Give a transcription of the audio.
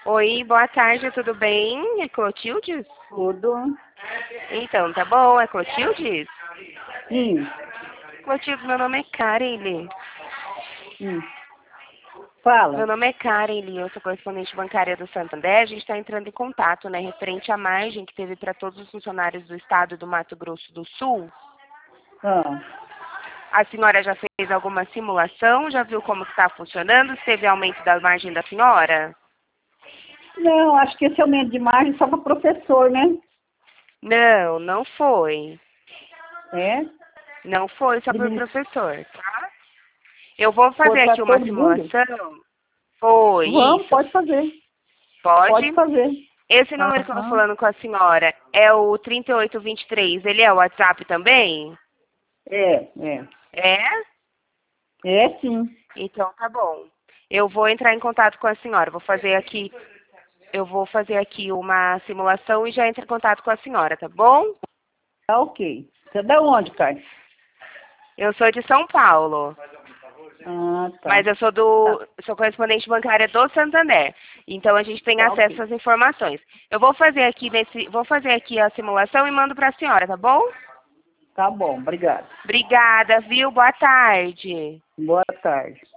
Oi, boa tarde, tudo bem? É Clotilde? Tudo. Então, tá bom, é Clotilde? Sim. Clotilde, meu nome é Karen. Sim. Fala. Meu nome é Karen, eu sou correspondente bancária do Santander. A gente está entrando em contato, né, referente à margem que teve para todos os funcionários do estado do Mato Grosso do Sul. Ah. A senhora já fez alguma simulação? Já viu como está funcionando? Se teve aumento da margem da senhora? Não, acho que esse aumento de margem é só para professor, né? Não, não foi. É? Não foi só para o Diminu... professor, tá? Eu vou Foi fazer para aqui uma todo mundo? simulação. Foi, Vamos, isso. pode fazer. Pode Pode? fazer. Esse número que eu tô Aham. falando com a senhora é o 3823. Ele é o WhatsApp também? É. É? É sim. Então tá bom. Eu vou entrar em contato com a senhora. Eu vou fazer aqui uma simulação e já entro em contato com a senhora, tá bom? Tá ok. Você é da onde, Carlos? Eu sou de São Paulo, Ah, mas tá. eu Tá. sou correspondente bancária do Santander. Então a gente tem Tá acesso ok. às informações. Eu vou fazer aqui a simulação e mando para a senhora, tá bom? Tá bom, obrigado. Obrigada, viu? Boa tarde. Boa tarde.